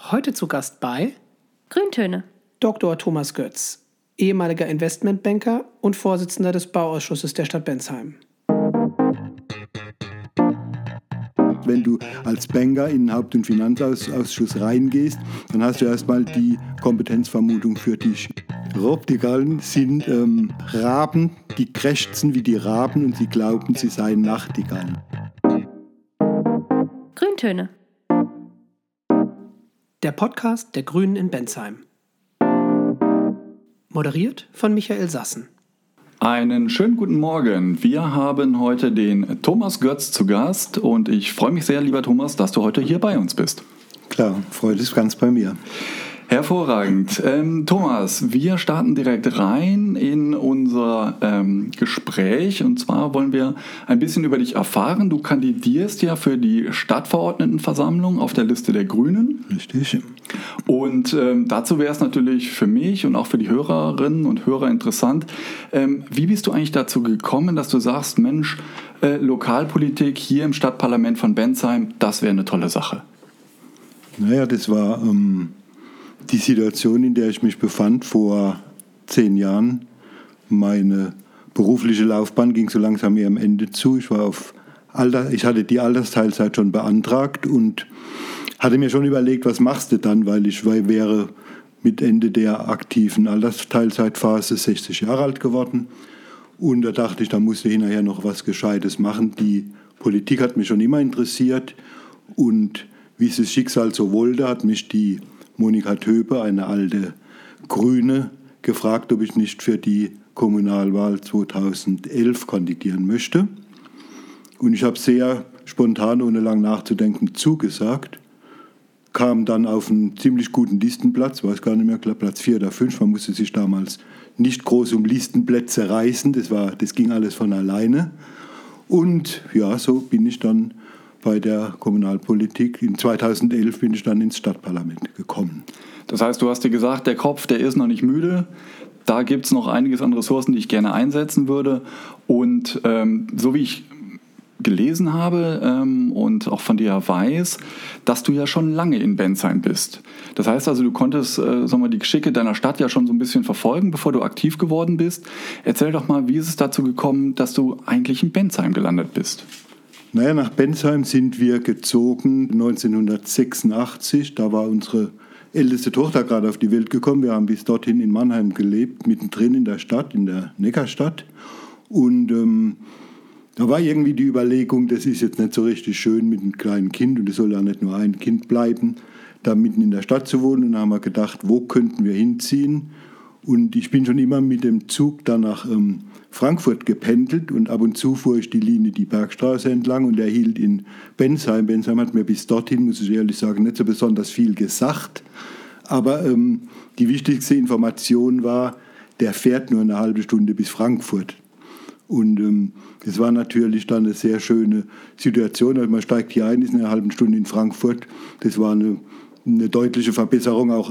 Heute zu Gast bei Grüntöne. Dr. Thomas Götz, ehemaliger Investmentbanker und Vorsitzender des Bauausschusses der Stadt Bensheim. Wenn du als Banker in den Haupt- und Finanzausschuss reingehst, dann hast du erstmal die Kompetenzvermutung für dich. Roobdigalen sind Raben, die krächzen wie die Raben und sie glauben, sie seien Nachtigallen. Grüntöne. Der Podcast der Grünen in Bensheim. Moderiert von Michael Sassen. Einen schönen guten Morgen. Wir haben heute den Thomas Götz zu Gast und ich freue mich sehr, lieber Thomas, dass du heute hier bei uns bist. Klar, Freude ist ganz bei mir. Hervorragend. Thomas, wir starten direkt rein in unser Gespräch und zwar wollen wir ein bisschen über dich erfahren. Du kandidierst ja für die Stadtverordnetenversammlung auf der Liste der Grünen. Richtig. Und dazu wäre es natürlich für mich und auch für die Hörerinnen und Hörer interessant, wie bist du eigentlich dazu gekommen, dass du sagst, Mensch, Lokalpolitik hier im Stadtparlament von Bensheim, das wäre eine tolle Sache? Naja, das war die Situation, in der ich mich befand vor 10 Jahren. Meine berufliche Laufbahn ging so langsam ihrem Ende zu. Ich hatte die Altersteilzeit schon beantragt und hatte mir schon überlegt, was machst du dann, weil ich wäre mit Ende der aktiven Altersteilzeitphase 60 Jahre alt geworden. Und da dachte ich, da musst du hinterher noch was Gescheites machen. Die Politik hat mich schon immer interessiert und wie es das Schicksal so wollte, hat mich die Monika Töpe, eine alte Grüne, gefragt, ob ich nicht für die Kommunalwahl 2011 kandidieren möchte. Und ich habe sehr spontan, ohne lang nachzudenken, zugesagt. Kam dann auf einen ziemlich guten Listenplatz, weiß gar nicht mehr, Platz 4 oder 5. Man musste sich damals nicht groß um Listenplätze reißen, das ging alles von alleine. Und ja, so bin ich dann bei der Kommunalpolitik. In 2011 bin ich dann ins Stadtparlament gekommen. Das heißt, du hast dir gesagt, der Kopf, der ist noch nicht müde. Da gibt es noch einiges an Ressourcen, die ich gerne einsetzen würde. Und so wie ich gelesen habe und auch von dir weiß, dass du ja schon lange in Bensheim bist. Das heißt also, du konntest die Geschicke deiner Stadt ja schon so ein bisschen verfolgen, bevor du aktiv geworden bist. Erzähl doch mal, wie ist es dazu gekommen, dass du eigentlich in Bensheim gelandet bist? Naja, nach Bensheim sind wir gezogen 1986. Da war unsere älteste Tochter gerade auf die Welt gekommen. Wir haben bis dorthin in Mannheim gelebt, mittendrin in der Stadt, in der Neckarstadt. Und da war irgendwie die Überlegung, das ist jetzt nicht so richtig schön mit einem kleinen Kind und es soll ja nicht nur ein Kind bleiben, da mitten in der Stadt zu wohnen. Und da haben wir gedacht, wo könnten wir hinziehen? Und ich bin schon immer mit dem Zug dann nach Frankfurt gependelt und ab und zu fuhr ich die Linie die Bergstraße entlang und er hielt in Bensheim. Bensheim hat mir bis dorthin, muss ich ehrlich sagen, nicht so besonders viel gesagt. Aber die wichtigste Information war, der fährt nur eine halbe Stunde bis Frankfurt. Und das war natürlich dann eine sehr schöne Situation. Also man steigt hier ein, ist eine halbe Stunde in Frankfurt. Das war eine deutliche Verbesserung, auch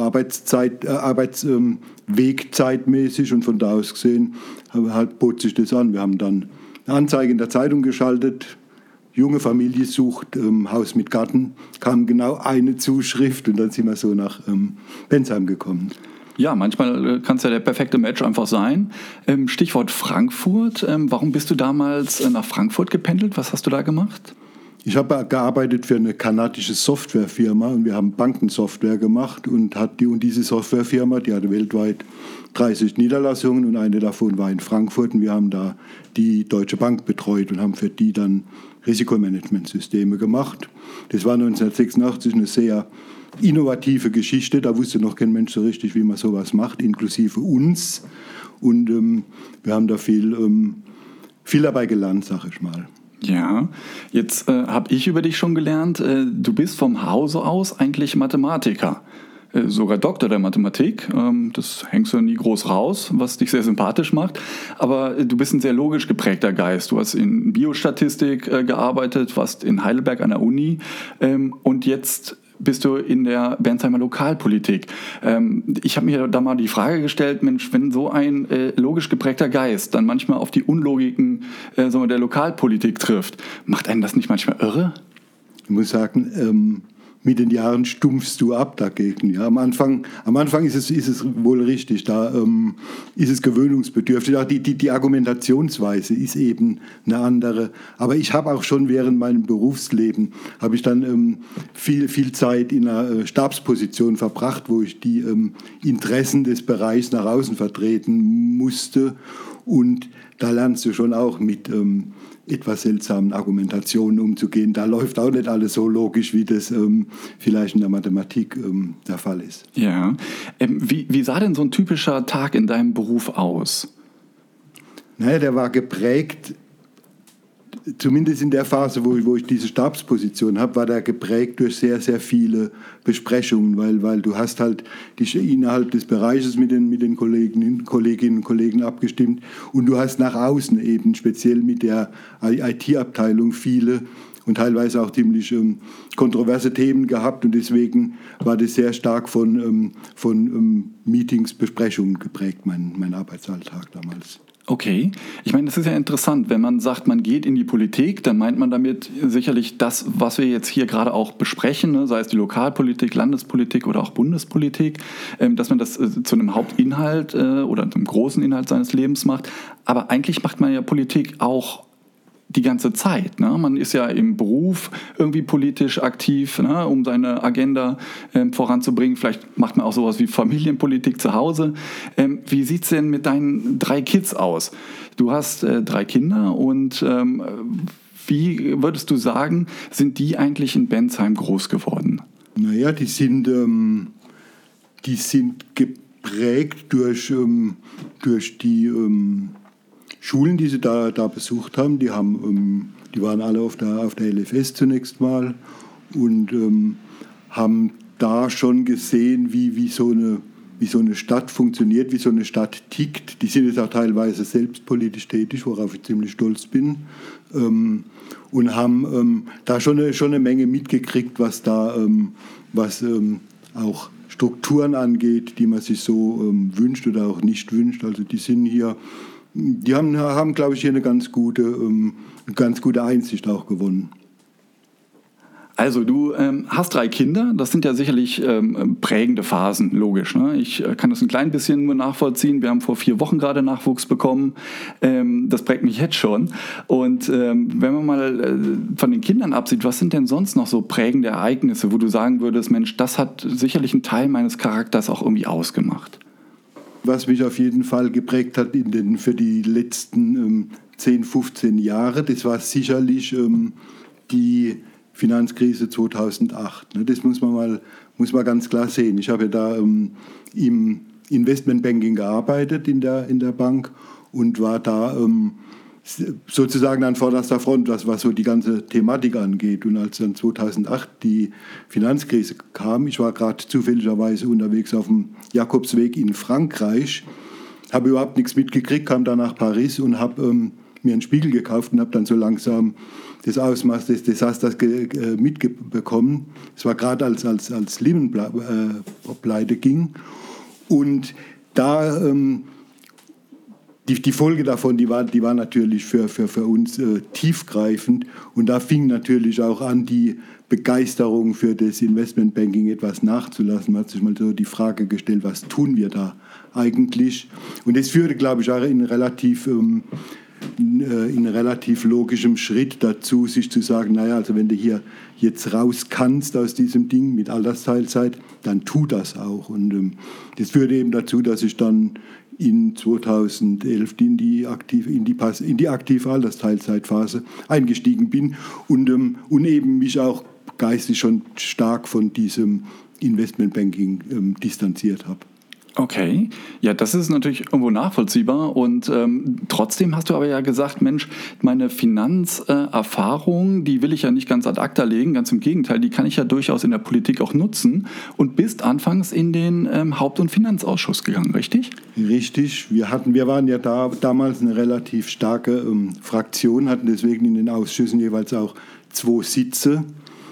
Arbeitswegzeitmäßig. Und von da aus gesehen bot sich das an. Wir haben dann eine Anzeige in der Zeitung geschaltet. Junge Familie sucht Haus mit Garten. Kam genau eine Zuschrift und dann sind wir so nach Bensheim gekommen. Ja, manchmal kann es ja der perfekte Match einfach sein. Stichwort Frankfurt. Warum bist du damals nach Frankfurt gependelt? Was hast du da gemacht? Ich habe gearbeitet für eine kanadische Softwarefirma und wir haben Bankensoftware gemacht und diese Softwarefirma, die hatte weltweit 30 Niederlassungen und eine davon war in Frankfurt und wir haben da die Deutsche Bank betreut und haben für die dann Risikomanagementsysteme gemacht. Das war 1986 eine sehr innovative Geschichte, da wusste noch kein Mensch so richtig, wie man sowas macht, inklusive uns. Und wir haben da viel dabei gelernt, sag ich mal. Ja, jetzt habe ich über dich schon gelernt, du bist vom Hause aus eigentlich Mathematiker, sogar Doktor der Mathematik. Das hängst du nie groß raus, was dich sehr sympathisch macht. Aber du bist ein sehr logisch geprägter Geist. Du hast in Biostatistik gearbeitet, warst in Heidelberg an der Uni und jetzt bist du in der Bensheimer Lokalpolitik. Ich habe mir da mal die Frage gestellt, Mensch, wenn so ein logisch geprägter Geist dann manchmal auf die Unlogiken der Lokalpolitik trifft, macht einen das nicht manchmal irre? Ich muss sagen, mit den Jahren stumpfst du ab dagegen. Ja, am Anfang ist es wohl richtig, da ist es gewöhnungsbedürftig. Auch die Argumentationsweise ist eben eine andere. Aber ich habe auch schon während meinem Berufsleben, habe ich dann viel Zeit in einer Stabsposition verbracht, wo ich die Interessen des Bereichs nach außen vertreten musste. Und da lernst du schon auch mit etwas seltsamen Argumentationen umzugehen. Da läuft auch nicht alles so logisch, wie das vielleicht in der Mathematik der Fall ist. Ja. Wie sah denn so ein typischer Tag in deinem Beruf aus? Naja, der war geprägt, zumindest in der Phase, wo ich diese Stabsposition habe, war der geprägt durch sehr, sehr viele Besprechungen, weil du hast halt dich innerhalb des Bereiches mit den Kolleginnen und Kollegen abgestimmt und du hast nach außen eben speziell mit der IT-Abteilung viele und teilweise auch ziemlich kontroverse Themen gehabt und deswegen war das sehr stark von Meetings, Besprechungen geprägt, mein Arbeitsalltag damals. Okay, ich meine, das ist ja interessant, wenn man sagt, man geht in die Politik, dann meint man damit sicherlich das, was wir jetzt hier gerade auch besprechen, ne, sei es die Lokalpolitik, Landespolitik oder auch Bundespolitik, dass man das zu einem Hauptinhalt oder einem großen Inhalt seines Lebens macht. Aber eigentlich macht man ja Politik auch die ganze Zeit. Ne? Man ist ja im Beruf irgendwie politisch aktiv, ne, um seine Agenda voranzubringen. Vielleicht macht man auch sowas wie Familienpolitik zu Hause. Wie sieht es denn mit deinen 3 Kids aus? Du hast 3 Kinder und wie würdest du sagen, sind die eigentlich in Bensheim groß geworden? Naja, die sind geprägt durch die Schulen, die sie da besucht haben. Die waren alle auf der LFS zunächst mal und haben da schon gesehen, wie so eine Stadt funktioniert, wie so eine Stadt tickt. Die sind jetzt auch teilweise selbst politisch tätig, worauf ich ziemlich stolz bin. Und haben da schon eine Menge mitgekriegt, was auch Strukturen angeht, die man sich so wünscht oder auch nicht wünscht. Also die haben, glaube ich, hier eine ganz gute Einsicht auch gewonnen. Also du hast 3 Kinder, das sind ja sicherlich prägende Phasen, logisch. Ne? Ich kann das ein klein bisschen nur nachvollziehen. Wir haben vor 4 Wochen gerade Nachwuchs bekommen. Das prägt mich jetzt schon. Und wenn man mal von den Kindern absieht, was sind denn sonst noch so prägende Ereignisse, wo du sagen würdest, Mensch, das hat sicherlich einen Teil meines Charakters auch irgendwie ausgemacht? Was mich auf jeden Fall geprägt hat für die letzten 10, 15 Jahre, das war sicherlich die Finanzkrise 2008. Das muss man ganz klar sehen. Ich habe ja da im Investmentbanking gearbeitet in der Bank und war da sozusagen an vorderster Front, was so die ganze Thematik angeht. Und als dann 2008 die Finanzkrise kam, ich war gerade zufälligerweise unterwegs auf dem Jakobsweg in Frankreich, habe überhaupt nichts mitgekriegt, kam dann nach Paris und habe mir einen Spiegel gekauft und habe dann so langsam das Ausmaß des Desasters mitbekommen. Es war gerade als Lehman-Pleite ging. Und da die Folge davon, die war natürlich für uns tiefgreifend. Und da fing natürlich auch an, die Begeisterung für das Investmentbanking etwas nachzulassen. Man hat sich mal so die Frage gestellt, was tun wir da eigentlich? Und das führte, glaube ich, auch in relativ logischem Schritt dazu, sich zu sagen, naja, also wenn du hier jetzt raus kannst aus diesem Ding mit Altersteilzeit, dann tu das auch. Und das führte eben dazu, dass ich dann in 2011 in die aktive Altersteilzeitphase eingestiegen bin und eben mich auch geistig schon stark von diesem Investmentbanking distanziert habe. Okay, ja, das ist natürlich irgendwo nachvollziehbar und trotzdem hast du aber ja gesagt, Mensch, meine Finanzerfahrung, die will ich ja nicht ganz ad acta legen, ganz im Gegenteil, die kann ich ja durchaus in der Politik auch nutzen und bist anfangs in den Haupt- und Finanzausschuss gegangen, richtig? Richtig, wir waren ja damals eine relativ starke Fraktion, hatten deswegen in den Ausschüssen jeweils auch 2 Sitze,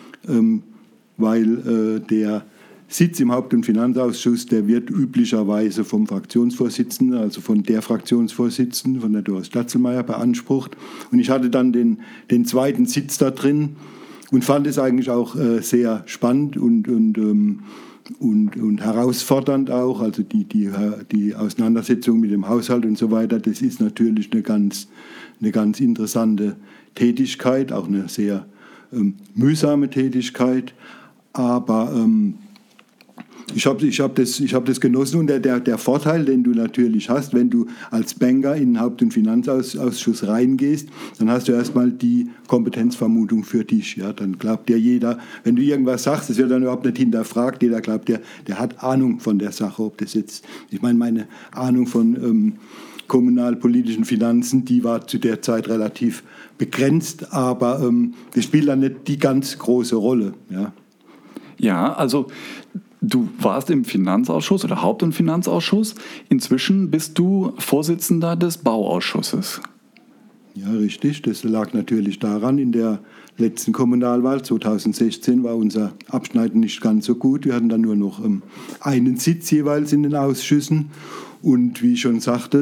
weil der Sitz im Haupt- und Finanzausschuss, der wird üblicherweise vom Fraktionsvorsitzenden, also von der Fraktionsvorsitzenden, von der Doris Statzelmeier, beansprucht. Und ich hatte dann den 2. Sitz da drin und fand es eigentlich auch sehr spannend und herausfordernd auch. Also die Auseinandersetzung mit dem Haushalt und so weiter, das ist natürlich eine ganz interessante Tätigkeit, auch eine sehr mühsame Tätigkeit, aber ich hab das genossen und der Vorteil, den du natürlich hast, wenn du als Banker in den Haupt- und Finanzausschuss reingehst, dann hast du erstmal die Kompetenzvermutung für dich. Ja? Dann glaubt dir jeder, wenn du irgendwas sagst, das wird dann überhaupt nicht hinterfragt, jeder glaubt, der hat Ahnung von der Sache, ob das jetzt, ich meine Ahnung von kommunalpolitischen Finanzen, die war zu der Zeit relativ begrenzt, aber das spielt dann nicht die ganz große Rolle. Ja, ja, also du warst im Finanzausschuss oder Haupt- und Finanzausschuss. Inzwischen bist du Vorsitzender des Bauausschusses. Ja, richtig. Das lag natürlich daran, in der letzten Kommunalwahl 2016 war unser Abschneiden nicht ganz so gut. Wir hatten dann nur noch einen Sitz jeweils in den Ausschüssen. Und wie ich schon sagte,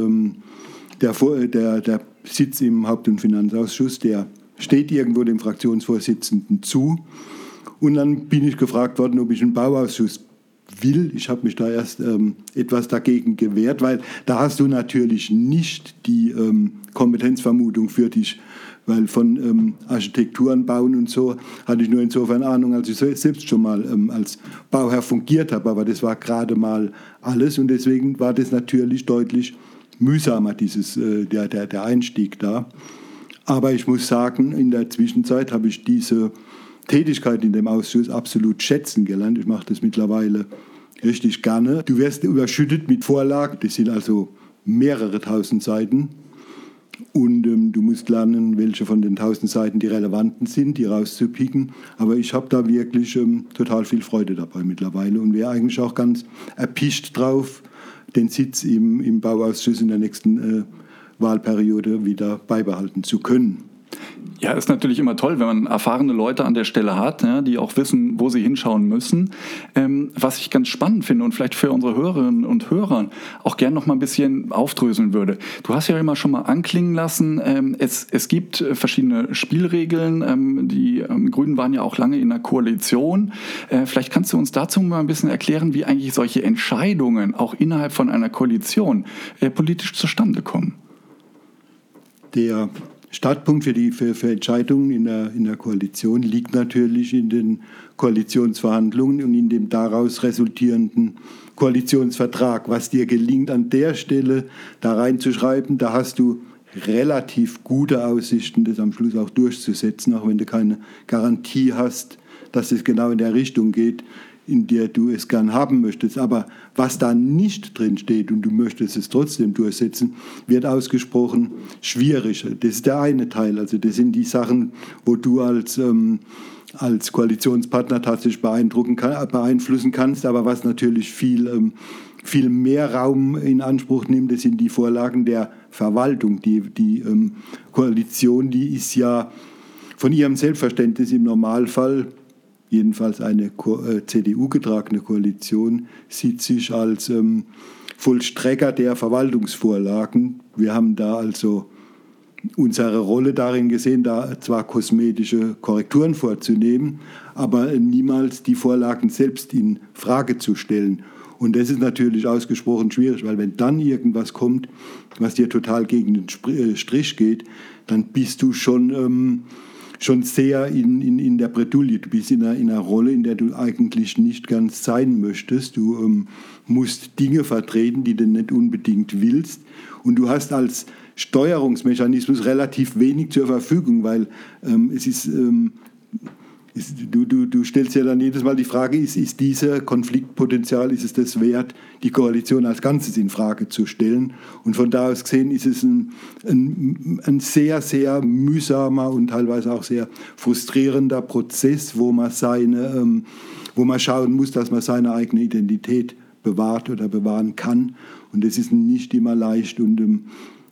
der Sitz im Haupt- und Finanzausschuss, der steht irgendwo dem Fraktionsvorsitzenden zu. Und dann bin ich gefragt worden, ob ich einen Bauausschuss will. Ich habe mich da erst etwas dagegen gewehrt, weil da hast du natürlich nicht die Kompetenzvermutung für dich, weil von Architekturen, Bauen und so hatte ich nur insofern Ahnung, als ich selbst schon mal als Bauherr fungiert habe, aber das war gerade mal alles und deswegen war das natürlich deutlich mühsamer, der Einstieg da. Aber ich muss sagen, in der Zwischenzeit habe ich diese Tätigkeit in dem Ausschuss absolut schätzen gelernt. Ich mache das mittlerweile richtig gerne. Du wirst überschüttet mit Vorlagen, das sind also mehrere tausend Seiten. Und du musst lernen, welche von den 1000 Seiten die relevanten sind, die rauszupicken. Aber ich habe da wirklich total viel Freude dabei mittlerweile und wäre eigentlich auch ganz erpicht drauf, den Sitz im Bauausschuss in der nächsten Wahlperiode wieder beibehalten zu können. Ja, ist natürlich immer toll, wenn man erfahrene Leute an der Stelle hat, ja, die auch wissen, wo sie hinschauen müssen. Was ich ganz spannend finde und vielleicht für unsere Hörerinnen und Hörer auch gerne noch mal ein bisschen aufdröseln würde. Du hast ja immer schon mal anklingen lassen, es gibt verschiedene Spielregeln. Die Grünen waren ja auch lange in der Koalition. Vielleicht kannst du uns dazu mal ein bisschen erklären, wie eigentlich solche Entscheidungen auch innerhalb von einer Koalition politisch zustande kommen. Der Startpunkt für Entscheidungen in der Koalition liegt natürlich in den Koalitionsverhandlungen und in dem daraus resultierenden Koalitionsvertrag. Was dir gelingt, an der Stelle da reinzuschreiben, da hast du relativ gute Aussichten, das am Schluss auch durchzusetzen, auch wenn du keine Garantie hast, dass es genau in der Richtung geht, in der du es gern haben möchtest. Aber was da nicht drin steht und du möchtest es trotzdem durchsetzen, wird ausgesprochen schwierig. Das ist der eine Teil. Also das sind die Sachen, wo du als Koalitionspartner tatsächlich beeinflussen kannst. Aber was natürlich viel mehr Raum in Anspruch nimmt, das sind die Vorlagen der Verwaltung. Die Koalition, die ist ja von ihrem Selbstverständnis im Normalfall, jedenfalls eine CDU-getragene Koalition, sieht sich als Vollstrecker der Verwaltungsvorlagen. Wir haben da also unsere Rolle darin gesehen, da zwar kosmetische Korrekturen vorzunehmen, aber niemals die Vorlagen selbst in Frage zu stellen. Und das ist natürlich ausgesprochen schwierig, weil wenn dann irgendwas kommt, was dir total gegen den Strich geht, dann bist du schon sehr in der Bredouille. Du bist in einer Rolle, in der du eigentlich nicht ganz sein möchtest. Du musst Dinge vertreten, die du nicht unbedingt willst. Und du hast als Steuerungsmechanismus relativ wenig zur Verfügung, weil du stellst ja dann jedes Mal die Frage, ist dieser Konfliktpotenzial, ist es das wert, die Koalition als Ganzes in Frage zu stellen? Und von da aus gesehen ist es ein sehr, sehr mühsamer und teilweise auch sehr frustrierender Prozess, wo man schauen muss, dass man seine eigene Identität bewahrt oder bewahren kann. Und das ist nicht immer leicht. Und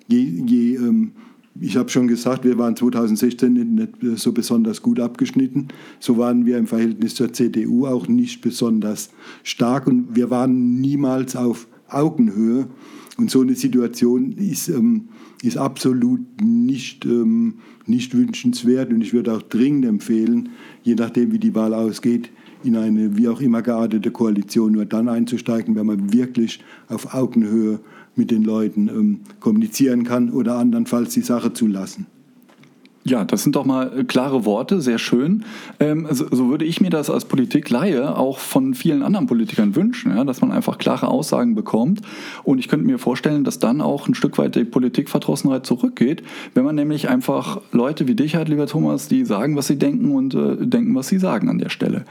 ich habe schon gesagt, wir waren 2016 nicht so besonders gut abgeschnitten. So waren wir im Verhältnis zur CDU auch nicht besonders stark. Und wir waren niemals auf Augenhöhe. Und so eine Situation ist absolut nicht wünschenswert. Und ich würde auch dringend empfehlen, je nachdem, wie die Wahl ausgeht, in eine wie auch immer geartete Koalition nur dann einzusteigen, wenn man wirklich auf Augenhöhe mit den Leuten kommunizieren kann oder andernfalls die Sache zulassen. Ja, das sind doch mal klare Worte, sehr schön. So würde ich mir das als Politikleihe auch von vielen anderen Politikern wünschen, ja, dass man einfach klare Aussagen bekommt. Und ich könnte mir vorstellen, dass dann auch ein Stück weit die Politikverdrossenheit zurückgeht, wenn man nämlich einfach Leute wie dich hat, lieber Thomas, die sagen, was sie denken und denken, was sie sagen an der Stelle.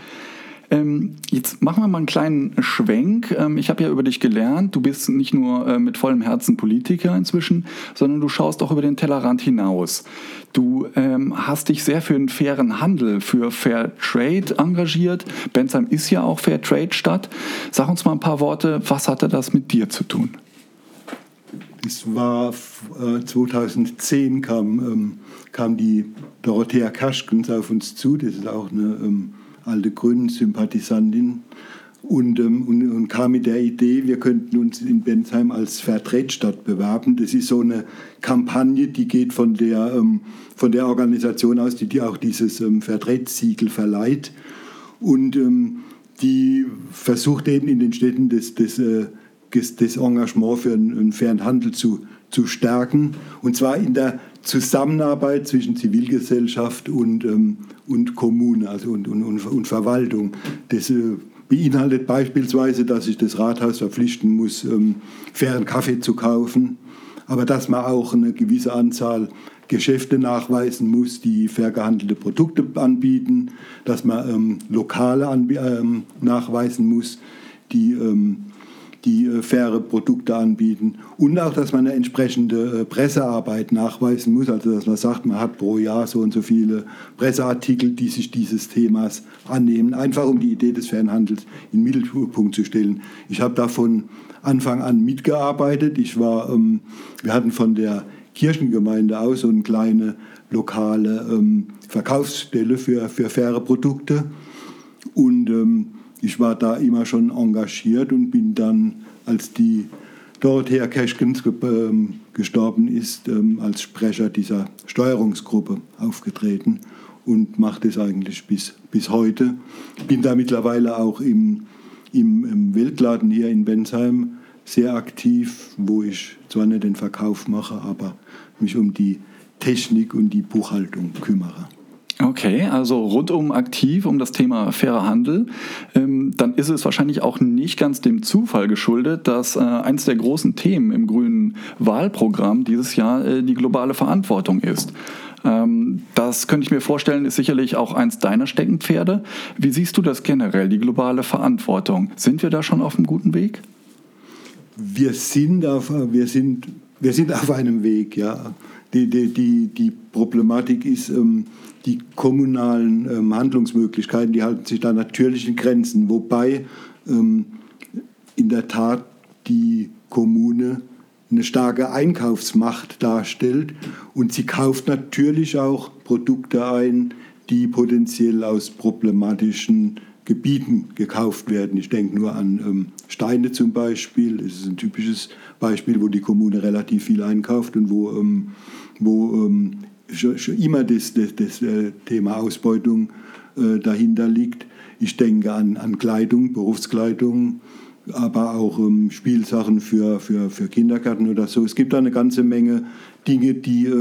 Jetzt machen wir mal einen kleinen Schwenk. Ich habe ja über dich gelernt, du bist nicht nur mit vollem Herzen Politiker inzwischen, sondern du schaust auch über den Tellerrand hinaus. Du hast dich sehr für einen fairen Handel, für Fair Trade engagiert. Bensheim ist ja auch Fair Trade Stadt. Sag uns mal ein paar Worte, was hatte das mit dir zu tun? Es war 2010 kam die Dorothea Kaschkens auf uns zu, das ist auch eine alte Grünen-Sympathisantin, und kam mit der Idee, wir könnten uns in Bensheim als Fairtrade-Stadt bewerben. Das ist so eine Kampagne, die geht von der Organisation aus, die auch dieses Fairtrade-Siegel verleiht. Und die versucht eben in den Städten das Engagement für einen fairen Handel zu stärken. Und zwar in der Zusammenarbeit zwischen Zivilgesellschaft und Kommune, also und Verwaltung. Das beinhaltet beispielsweise, dass sich das Rathaus verpflichten muss, fairen Kaffee zu kaufen, aber dass man auch eine gewisse Anzahl Geschäfte nachweisen muss, die fair gehandelte Produkte anbieten, dass man Lokale nachweisen muss, die faire Produkte anbieten, und auch, dass man eine entsprechende Pressearbeit nachweisen muss, also dass man sagt, man hat pro Jahr so und so viele Presseartikel, die sich dieses Themas annehmen, einfach um die Idee des fairen Handels in den Mittelpunkt zu stellen. Ich habe da von Anfang an mitgearbeitet. Wir hatten von der Kirchengemeinde aus so eine kleine lokale Verkaufsstelle für faire Produkte, und ich war da immer schon engagiert und bin dann, als die Dorothea Kaschkens gestorben ist, als Sprecher dieser Steuerungsgruppe aufgetreten und mache das eigentlich bis heute. Bin da mittlerweile auch im Weltladen hier in Bensheim sehr aktiv, wo ich zwar nicht den Verkauf mache, aber mich um die Technik und die Buchhaltung kümmere. Okay, also rundum aktiv um das Thema fairer Handel. Dann ist es wahrscheinlich auch nicht ganz dem Zufall geschuldet, dass eines der großen Themen im grünen Wahlprogramm dieses Jahr die globale Verantwortung ist. Das könnte ich mir vorstellen, ist sicherlich auch eins deiner Steckenpferde. Wie siehst du das generell, die globale Verantwortung? Sind wir da schon auf einem guten Weg? Wir sind auf einem Weg, ja. Die Problematik ist, die kommunalen Handlungsmöglichkeiten, die halten sich da natürlich in Grenzen, wobei in der Tat die Kommune eine starke Einkaufsmacht darstellt, und sie kauft natürlich auch Produkte ein, die potenziell aus problematischen Gebieten gekauft werden. Ich denke nur an Steine zum Beispiel. Das ist ein typisches Beispiel, wo die Kommune relativ viel einkauft und wo schon immer das Thema Ausbeutung dahinter liegt. Ich denke an Kleidung, Berufskleidung, aber auch Spielsachen für Kindergärten oder so. Es gibt da eine ganze Menge Dinge,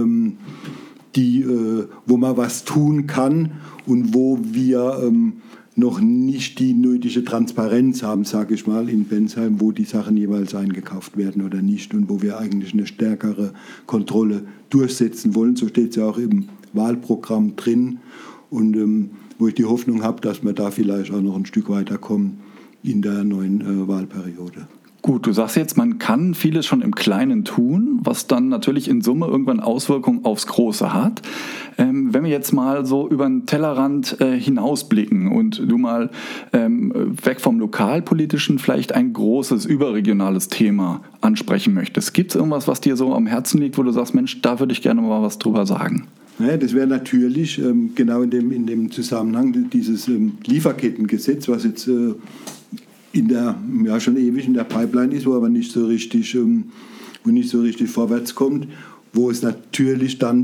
wo man was tun kann und wo wir noch nicht die nötige Transparenz haben, sage ich mal, in Bensheim, wo die Sachen jeweils eingekauft werden oder nicht, und wo wir eigentlich eine stärkere Kontrolle durchsetzen wollen. So steht es ja auch im Wahlprogramm drin, und wo ich die Hoffnung habe, dass wir da vielleicht auch noch ein Stück weiterkommen in der neuen Wahlperiode. Gut, du sagst jetzt, man kann vieles schon im Kleinen tun, was dann natürlich in Summe irgendwann Auswirkungen aufs Große hat. Wenn wir jetzt mal so über den Tellerrand hinausblicken und du mal weg vom Lokalpolitischen vielleicht ein großes, überregionales Thema ansprechen möchtest. Gibt es irgendwas, was dir so am Herzen liegt, wo du sagst, Mensch, da würde ich gerne mal was drüber sagen? Ja, das wäre natürlich genau in dem Zusammenhang dieses Lieferkettengesetz, was jetzt schon ewig in der Pipeline ist, wo aber nicht so richtig vorwärts kommt, wo es natürlich dann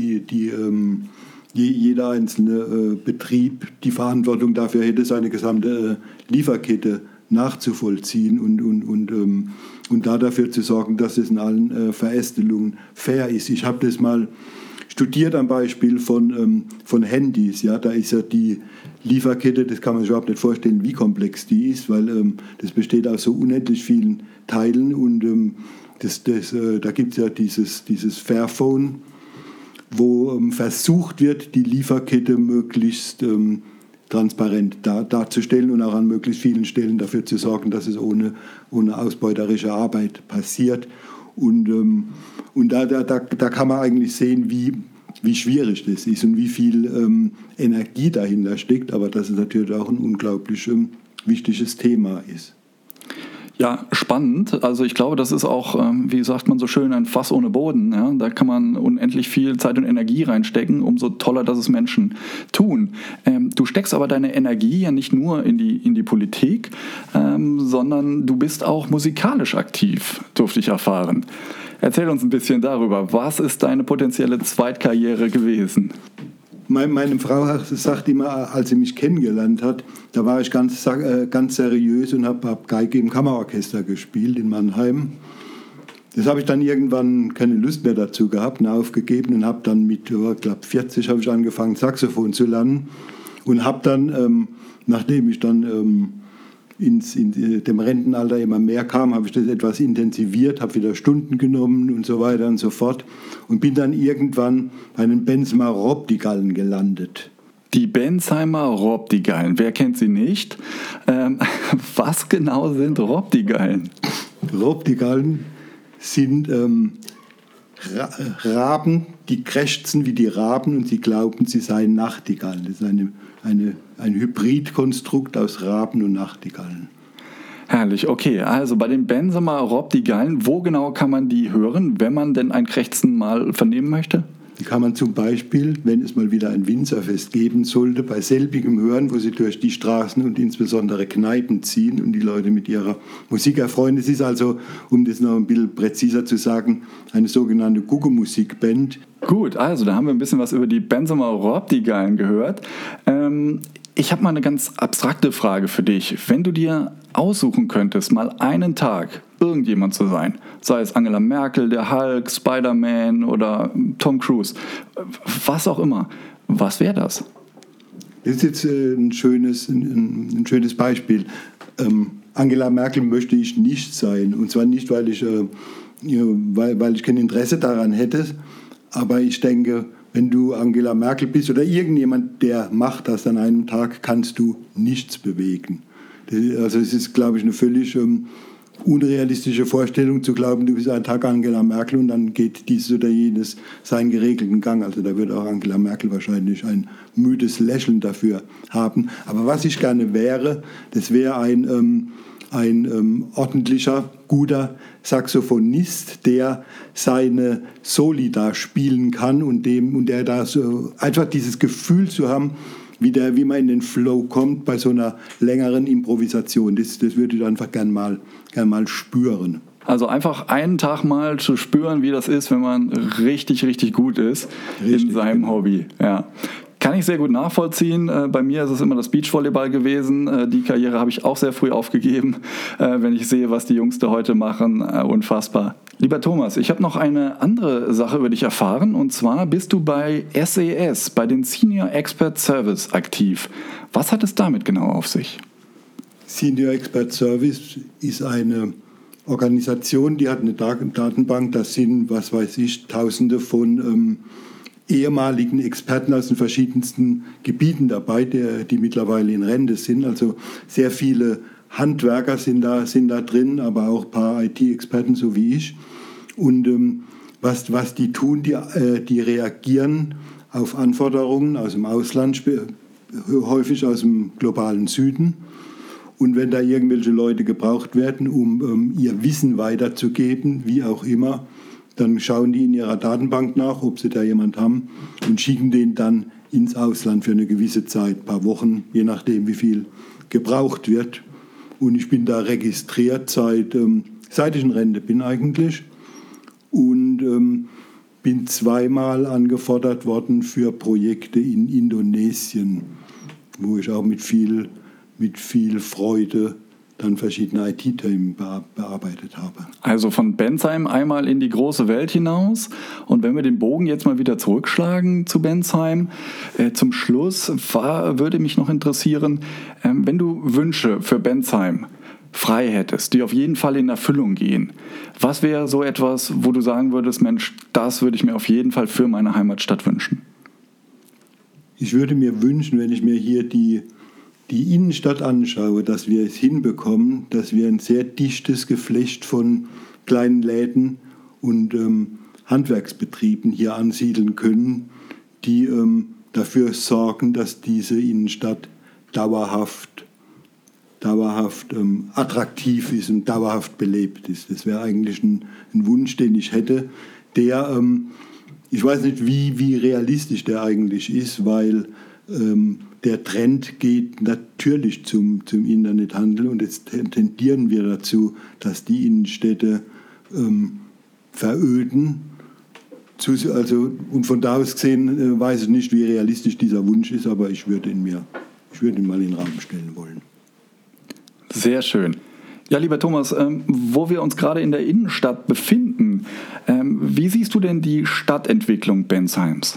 jeder einzelne Betrieb die Verantwortung dafür hätte, seine gesamte Lieferkette nachzuvollziehen und da dafür zu sorgen, dass es in allen Verästelungen fair ist. Ich habe das mal studiert am Beispiel von Handys. Ja, da ist ja die Lieferkette, das kann man sich überhaupt nicht vorstellen, wie komplex die ist, weil das besteht aus so unendlich vielen Teilen und da gibt es ja dieses Fairphone, wo versucht wird, die Lieferkette möglichst transparent darzustellen und auch an möglichst vielen Stellen dafür zu sorgen, dass es ohne ausbeuterische Arbeit passiert. Und da kann man eigentlich sehen, wie schwierig das ist und wie viel Energie dahinter steckt, aber dass es natürlich auch ein unglaublich wichtiges Thema ist. Ja, spannend. Also ich glaube, das ist auch, wie sagt man so schön, ein Fass ohne Boden. Ja? Da kann man unendlich viel Zeit und Energie reinstecken, umso toller, dass es Menschen tun. Du steckst aber deine Energie ja nicht nur in die Politik, sondern du bist auch musikalisch aktiv, durfte ich erfahren. Erzähl uns ein bisschen darüber. Was ist deine potenzielle Zweitkarriere gewesen? Meine Frau sagt immer, als sie mich kennengelernt hat, da war ich ganz seriös und habe Geige im Kammerorchester gespielt in Mannheim. Das habe ich dann irgendwann keine Lust mehr dazu gehabt und aufgegeben und habe dann mit, ich glaube 40 habe ich angefangen Saxophon zu lernen und habe dann, nachdem ich dann in dem Rentenalter immer mehr kam, habe ich das etwas intensiviert, habe wieder Stunden genommen und so weiter und so fort und bin dann irgendwann bei den Benzheimer Rohrbdigallen gelandet. Die Benzheimer Rohrbdigallen, wer kennt sie nicht? Was genau sind Rohrbdigallen? Rohrbdigallen sind Raben, die krächzen wie die Raben und sie glauben, sie seien Nachtigallen. Das ist ein Hybridkonstrukt aus Raben und Nachtigallen. Herrlich, okay. Also bei den Benzheimer Rohrbdigallen, wo genau kann man die hören, wenn man denn ein Krächzen mal vernehmen möchte? Die kann man zum Beispiel, wenn es mal wieder ein Winzerfest geben sollte, bei selbigem hören, wo sie durch die Straßen und insbesondere Kneipen ziehen und die Leute mit ihrer Musik erfreuen. Es ist also, um das noch ein bisschen präziser zu sagen, eine sogenannte Guggemusikband. Gut, also da haben wir ein bisschen was über die Benzheimer Rohrbdigallen gehört. Ich habe mal eine ganz abstrakte Frage für dich. Wenn du dir aussuchen könntest, mal einen Tag irgendjemand zu sein, sei es Angela Merkel, der Hulk, Spider-Man oder Tom Cruise, was auch immer, was wäre das? Das ist jetzt ein schönes Beispiel. Angela Merkel möchte ich nicht sein. Und zwar nicht, weil ich kein Interesse daran hätte, aber ich denke, wenn du Angela Merkel bist oder irgendjemand, der macht das an einem Tag, kannst du nichts bewegen. Also es ist, glaube ich, eine völlig unrealistische Vorstellung zu glauben, du bist einen Tag Angela Merkel und dann geht dieses oder jenes seinen geregelten Gang. Also da wird auch Angela Merkel wahrscheinlich ein müdes Lächeln dafür haben. Aber was ich gerne wäre, das wäre ein ordentlicher, guter Saxophonist, der seine Soli da spielen kann und der da so einfach dieses Gefühl zu haben, wie man in den Flow kommt bei so einer längeren Improvisation. Das würde ich einfach gern mal spüren. Also einfach einen Tag mal zu spüren, wie das ist, wenn man richtig, richtig gut ist in seinem Hobby. Ja. Kann ich sehr gut nachvollziehen. Bei mir ist es immer das Beachvolleyball gewesen. Die Karriere habe ich auch sehr früh aufgegeben, wenn ich sehe, was die Jungs da heute machen. Unfassbar. Lieber Thomas, ich habe noch eine andere Sache über dich erfahren. Und zwar bist du bei SES, bei den Senior Expert Service aktiv. Was hat es damit genau auf sich? Senior Expert Service ist eine Organisation, die hat eine Datenbank. Das sind, Tausende von ehemaligen Experten aus den verschiedensten Gebieten dabei, die mittlerweile in Rente sind. Also sehr viele Handwerker sind da drin, aber auch ein paar IT-Experten, so wie ich. Und was die tun, die reagieren auf Anforderungen aus dem Ausland, häufig aus dem globalen Süden. Und wenn da irgendwelche Leute gebraucht werden, um ihr Wissen weiterzugeben, wie auch immer, dann schauen die in ihrer Datenbank nach, ob sie da jemand haben und schicken den dann ins Ausland für eine gewisse Zeit, ein paar Wochen, je nachdem, wie viel gebraucht wird. Und ich bin da registriert seit ich in Rente bin eigentlich. Und bin zweimal angefordert worden für Projekte in Indonesien, wo ich auch mit viel Freude dann verschiedene IT-Themen bearbeitet habe. Also von Bensheim einmal in die große Welt hinaus. Und wenn wir den Bogen jetzt mal wieder zurückschlagen zu Bensheim, zum Schluss würde mich noch interessieren, wenn du Wünsche für Bensheim frei hättest, die auf jeden Fall in Erfüllung gehen, was wäre so etwas, wo du sagen würdest, Mensch, das würde ich mir auf jeden Fall für meine Heimatstadt wünschen? Ich würde mir wünschen, wenn ich mir hier die Innenstadt anschaue, dass wir es hinbekommen, dass wir ein sehr dichtes Geflecht von kleinen Läden und Handwerksbetrieben hier ansiedeln können, die dafür sorgen, dass diese Innenstadt dauerhaft attraktiv ist und dauerhaft belebt ist. Das wäre eigentlich ein Wunsch, den ich hätte, der, ich weiß nicht, wie realistisch der eigentlich ist, weil der Trend geht natürlich zum Internethandel und jetzt tendieren wir dazu, dass die Innenstädte veröden. Und von da aus gesehen weiß ich nicht, wie realistisch dieser Wunsch ist, aber ich würde ihn mal in den Raum stellen wollen. Sehr schön. Ja, lieber Thomas, wo wir uns gerade in der Innenstadt befinden, wie siehst du denn die Stadtentwicklung Bensheims?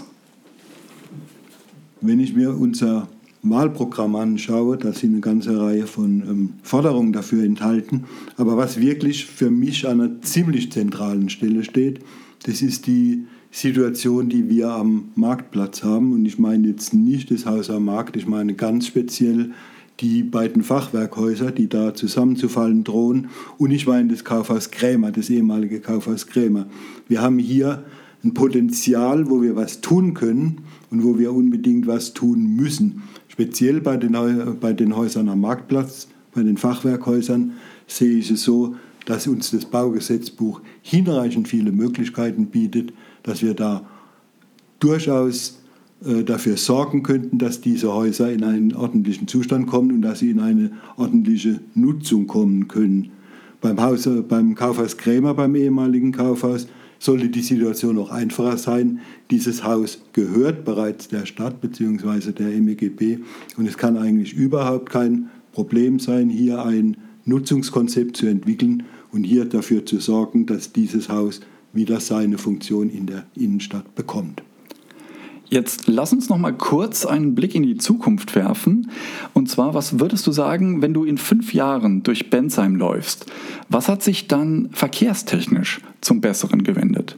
Wenn ich mir unser Wahlprogramm anschaue, da sind eine ganze Reihe von Forderungen dafür enthalten. Aber was wirklich für mich an einer ziemlich zentralen Stelle steht, das ist die Situation, die wir am Marktplatz haben. Und ich meine jetzt nicht das Haus am Markt, ich meine ganz speziell die beiden Fachwerkhäuser, die da zusammenzufallen drohen. Und ich meine das Kaufhaus Krämer, das ehemalige Kaufhaus Krämer. Wir haben hier ein Potenzial, wo wir was tun können und wo wir unbedingt was tun müssen. Speziell bei den Häusern am Marktplatz, bei den Fachwerkhäusern, sehe ich es so, dass uns das Baugesetzbuch hinreichend viele Möglichkeiten bietet, dass wir da durchaus dafür sorgen könnten, dass diese Häuser in einen ordentlichen Zustand kommen und dass sie in eine ordentliche Nutzung kommen können. Beim Kaufhaus Krämer, beim ehemaligen Kaufhaus, sollte die Situation noch einfacher sein. Dieses Haus gehört bereits der Stadt bzw. der MEGB und es kann eigentlich überhaupt kein Problem sein, hier ein Nutzungskonzept zu entwickeln und hier dafür zu sorgen, dass dieses Haus wieder seine Funktion in der Innenstadt bekommt. Jetzt lass uns noch mal kurz einen Blick in die Zukunft werfen. Und zwar, was würdest du sagen, wenn du in 5 Jahren durch Bensheim läufst? Was hat sich dann verkehrstechnisch zum Besseren gewendet?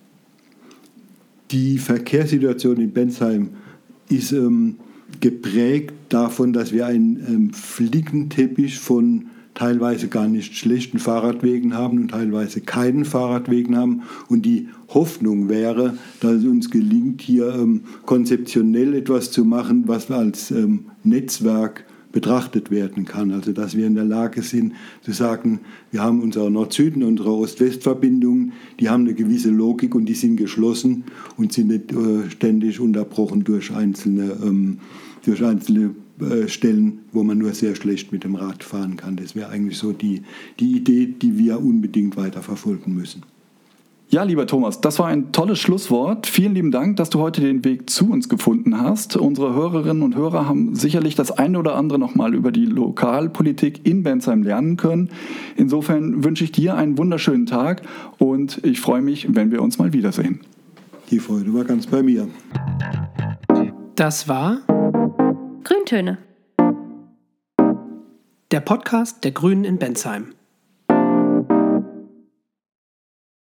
Die Verkehrssituation in Bensheim ist geprägt davon, dass wir einen Flickenteppich von teilweise gar nicht schlechten Fahrradwegen haben und teilweise keinen Fahrradwegen haben. Und die Hoffnung wäre, dass es uns gelingt, hier konzeptionell etwas zu machen, was als Netzwerk betrachtet werden kann. Also dass wir in der Lage sind zu sagen, wir haben unsere Nord-Süd- und unsere Ost-West-Verbindungen, die haben eine gewisse Logik und die sind geschlossen und sind nicht ständig unterbrochen durch einzelne Stellen, wo man nur sehr schlecht mit dem Rad fahren kann. Das wäre eigentlich so die Idee, die wir unbedingt weiter verfolgen müssen. Ja, lieber Thomas, das war ein tolles Schlusswort. Vielen lieben Dank, dass du heute den Weg zu uns gefunden hast. Unsere Hörerinnen und Hörer haben sicherlich das eine oder andere nochmal über die Lokalpolitik in Bensheim lernen können. Insofern wünsche ich dir einen wunderschönen Tag und ich freue mich, wenn wir uns mal wiedersehen. Die Freude war ganz bei mir. Das war Grüntöne. der Podcast der Grünen in Bensheim.